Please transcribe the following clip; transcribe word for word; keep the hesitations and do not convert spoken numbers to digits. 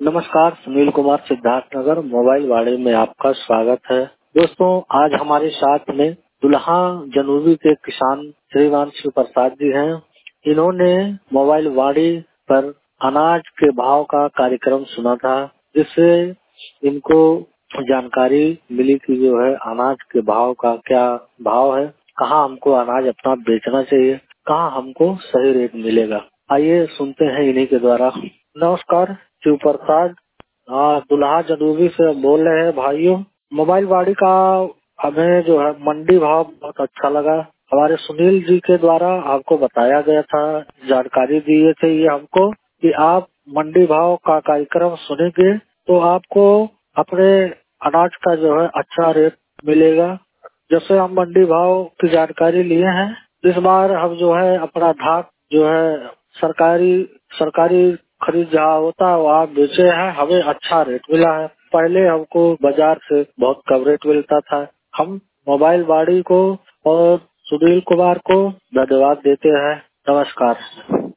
नमस्कार, सुनील कुमार, सिद्धार्थनगर मोबाइल वाड़े में आपका स्वागत है। दोस्तों, आज हमारे साथ में दुल्हा जनूबी के किसान श्रीमान शिव प्रसाद जी हैं। इन्होंने मोबाइल वाड़ी पर अनाज के भाव का कार्यक्रम सुना था, जिससे इनको जानकारी मिली कि जो है अनाज के भाव का क्या भाव है, कहाँ हमको अनाज अपना बेचना चाहिए, कहाँ हमको सही रेट मिलेगा। आइए सुनते हैं इन्हीं के द्वारा। नमस्कार, शिव प्रसाद, हाँ, दुल्हा जनूबी से बोल रहे हैं भाइयों। मोबाइल वाड़ी का हमें जो है मंडी भाव बहुत अच्छा लगा। हमारे सुनील जी के द्वारा आपको बताया गया था, जानकारी दिए थे ये हमको कि आप मंडी भाव का कार्यक्रम सुनेंगे तो आपको अपने अनाज का जो है अच्छा रेट मिलेगा। जैसे हम मंडी भाव की जानकारी लिए हैं, इस बार हम जो है अपना धान जो है सरकारी सरकारी खरीद जहाँ होता है वहाँ बेचे हैं, हमें अच्छा रेट मिला है। पहले हमको बाजार से बहुत कम रेट मिलता था। हम मोबाइल वाड़ी को और सुनील कुमार को धन्यवाद देते हैं। नमस्कार।